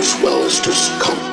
as well as discomfort.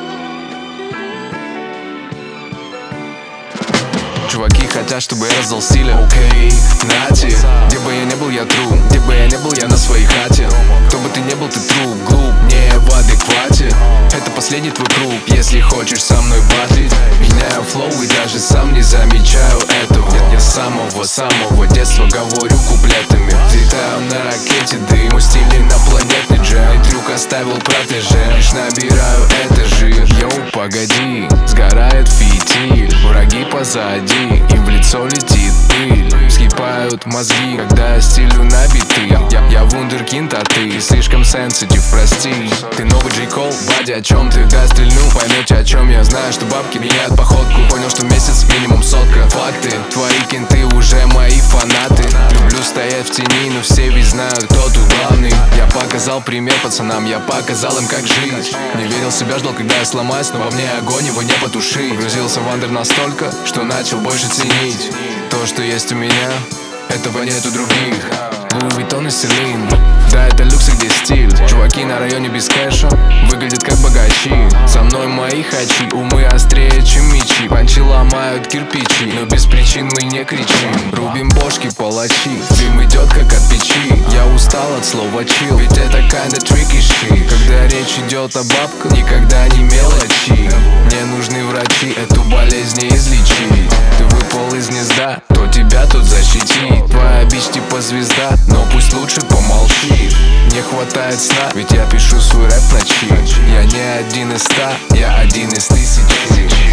Чуваки хотят, чтобы я раздал стиля. Окей, нате. Где бы я не был, я тру. Где бы я не был, я на своей хате. Кто бы ты не был, ты труп, глуп, не в адеквате. Это последний твой круг, если хочешь со мной батлить. Меняю флоу и даже сам не замечаю этого. Я с самого детства говорю куплетами. Взлетаю на ракете, дым, мой стиль инопланетный джем. Трюк оставил протеже, лишь набираю этажи. Йоу, погоди, сгорает фитиль. Враги позади, им в лицо летит пыль. Вскипают мозги, когда я стилю на биты. Я вундеркинд, а ты слишком сенситив, прости. Ты новый Джей Кол, бади, о чем ты? Да, стрельну, поймете, о чем я. Знаю, что бабки меняют походку. Понял, что месяц минимум сотка. Факты, твои кенты уже мои фанаты. Люблю стоять в тени, но все ведь знают, кто тут главный. Я показал пример пацанам, я показал им, как жить. Не верил в себя, ждал, когда я сломаюсь, но во мне огонь, его не потушить. Грузился в андер настолько, что начал больше ценить то, что есть у меня, этого нет у других. Луи Виттон и Селин, да, это люкс, и где стиль. Чуваки на районе без кэша выглядят как богачи. Со мной мои хачи, умы острее, чем мечи. Панчи ломают кирпичи, но без причин мы не кричим. Рубим бошки, палачи, дым идет как от печи. Я устал от слова чил, ведь это kinda tricky shit. Когда речь идет о бабках, никогда не мелочи. Мне нужны врачи, эту болезнь не излечить. Ты выпал из гнезда, кто тебя тут защитит? Твоя бич типа звезда, но пусть лучше помолчит. Не хватает сна, ведь я пишу свой рэп в ночи. Я не один из 100, я один из 1000.